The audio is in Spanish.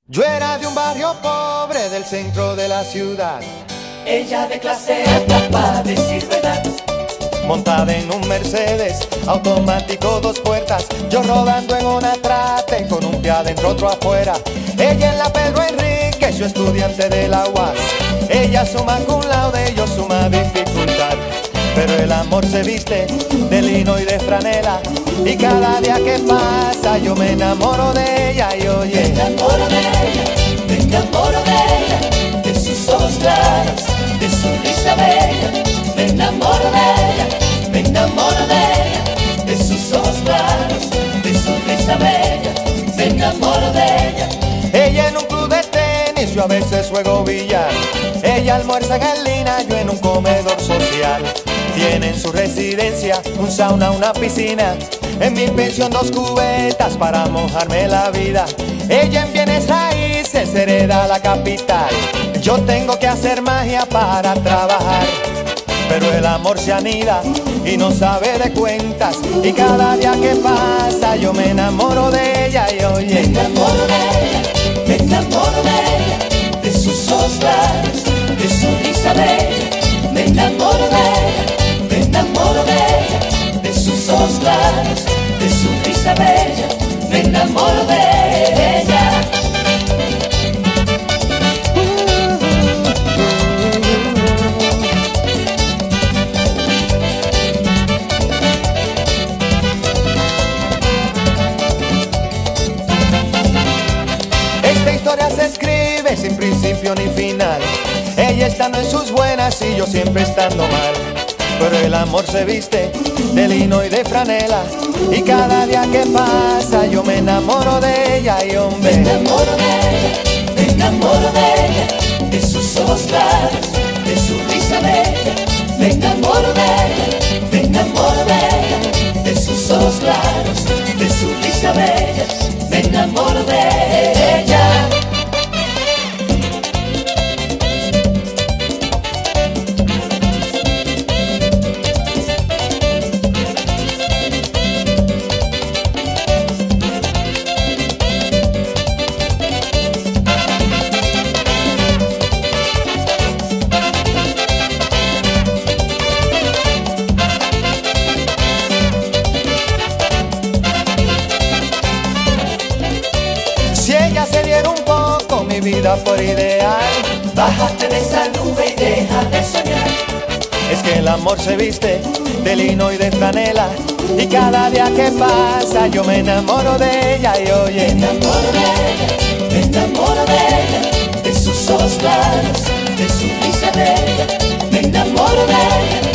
Yo era de un barrio pobre del centro de la ciudad. Ella de clase alta para decir verdad. Montada en un Mercedes automático 2 puertas, yo rodando en una trate con un pie adentro otro afuera. Ella en la Pedro Enrique, yo estudiante de la UAS. Ella suma cum laude, yo suma dificultad. Pero el amor se viste de lino y de franela, y cada día que pasa yo me enamoro de ella. Y oye, me enamoro de ella, me enamoro de ella, de sus ojos claros, de su risa bella. Me enamoro de ella, me enamoro de ella, de sus ojos claros, de su risa bella. Me enamoro de ella. Ella en un club de tenis, yo a veces juego billar. Ella almuerza en Galina, yo en un comedor social. Tiene en su residencia un sauna, una piscina. En mi pensión 2 cubetas para mojarme la vida. Ella en bienes raíces hereda la capital. Yo tengo que hacer magia para trabajar. Pero el amor se anida y no sabe de cuentas, y cada día que pasa yo me enamoro de ella. Y oye, me enamoro de ella, me enamoro de ella, de sus ojos claros, de su risa bella. Me enamoro de ella, me enamoro de ella, de sus ojos claros, de su risa bella. Me enamoro de ella. Esta historia se escribe sin principio ni final. Ella estando en sus buenas y yo siempre estando mal. Pero el amor se viste de lino y de franela, y cada día que pasa yo me enamoro de ella. Y hombre, me enamoro de ella, me enamoro de ella, de sus ojos claros, de su risa bella. Me enamoro de ella, me enamoro de ella, de sus ojos claros, de su risa bella. Me enamoro de ella. si ella se diera un poco mi vida por ideal. Bájate de esa nube y deja de soñar. Es que el amor se viste de lino y de franela, y cada día que pasa yo me enamoro de ella. Y oye, me enamoro de ella, me enamoro de ella, de sus ojos claros, de su risa bella. Me enamoro de ella,